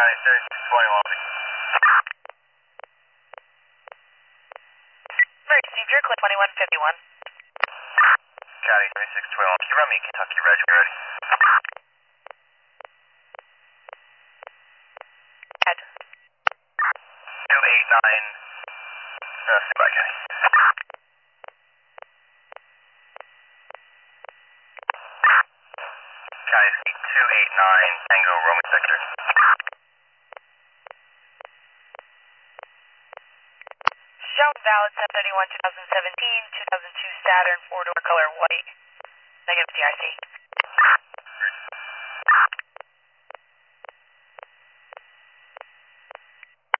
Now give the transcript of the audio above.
County 3621. Emergency vehicle 2151. County 3621. Can you run me Kentucky Reg when you're ready? Ed. 289, Sinai County. County 289, Tango Roman Sector. Shout valid 1031 2017, 2002 Saturn, 4-door color white. Negative DRC.